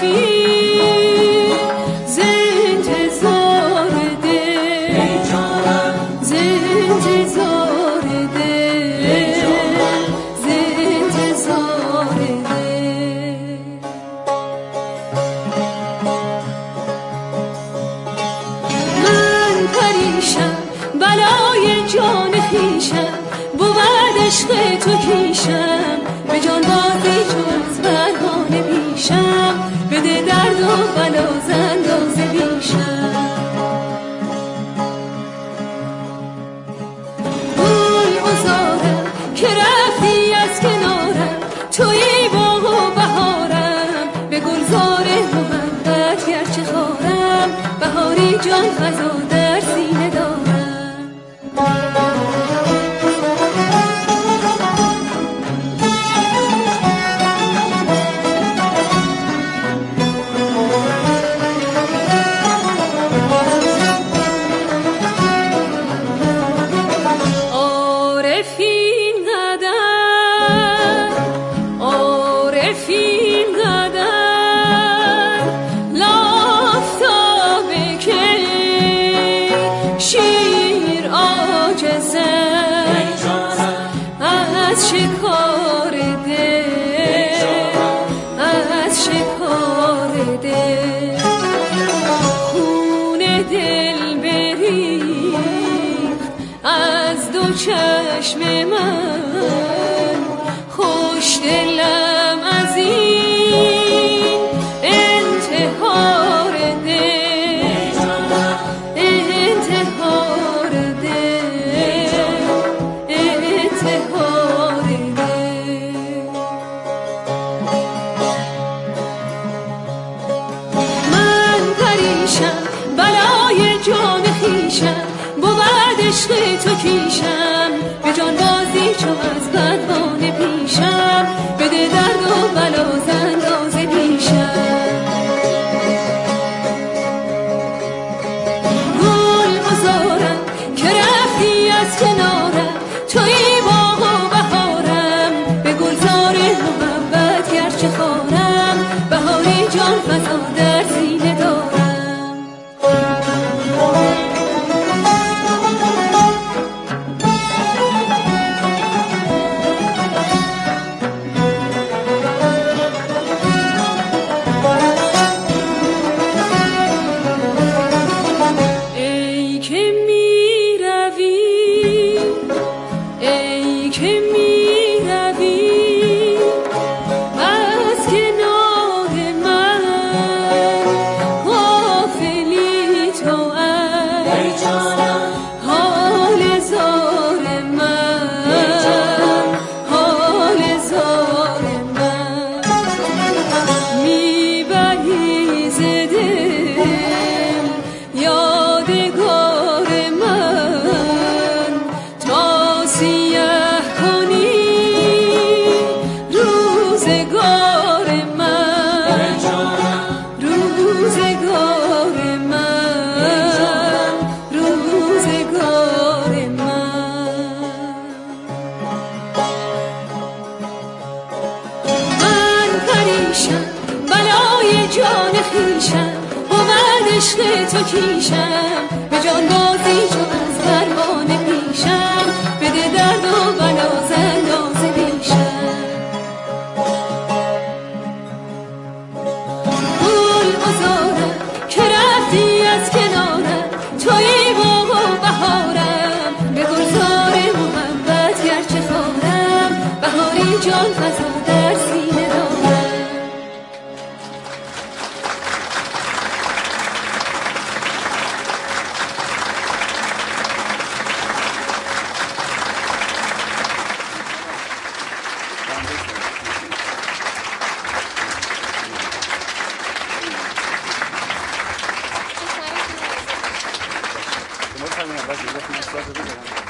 بلای جان خویشم بود عشق تو کیشم به جان بازی چو از پروانه پیشم بده درد و بلا ز اندازه بیشم گل بزارم که رفتی از کنارم توی باغ و بهارم به گلزار محبت گرچه خارم بهاری جان فزا در سینه دارم از شکار دل خون دل بریخت از دو چشم من خوش دلم از این انتحار دل انتحار بلای جان خویشم بود عشق تو کیشم به جان بازی چو از پروانه پیشم بده درد و بلا ز اندازه بیشم گل بزارم که رفتی از کنارم توی باغ و بهارم به گلزار محبت گرچه خارم بهاری جان فزا در سینه دارم بلای جان خویشم بود عشق تو کیشم به جان بازی چو از پروانه پیشم بده درد و بلا ز اندازه بیشم گل بزارم که رفتی از کنارم توی باغ و بهارم به گلزار محبت گرچه خارم بهاری جان فزا در سینه دارم Vamos a ver una parte de